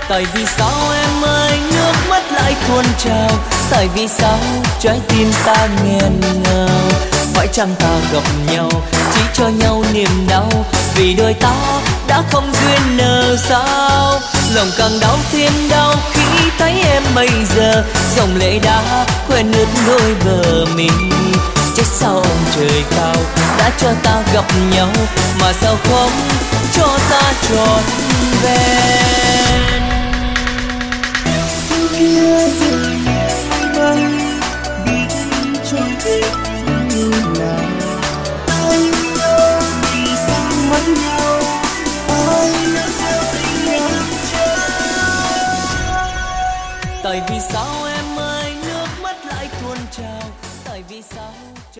Tại vì sao em ơi nước mắt lại tuôn trào, tại vì sao trái tim ta nghẹn ngào. Phải chăng ta gặp nhau chỉ cho nhau niềm đau, vì đôi ta đã không duyên nợ sao. Lòng càng đau thêm đau khi thấy em bây giờ, dòng lệ đã quen ướt đôi bờ mi. Chết sao ông trời cao đã cho ta gặp nhau, mà sao không cho ta trọn vẹn. Kia rừng bay đi trong đêm như là anh ơi, vì sao mất nhau ai đã rơi em trái. Tại vì sao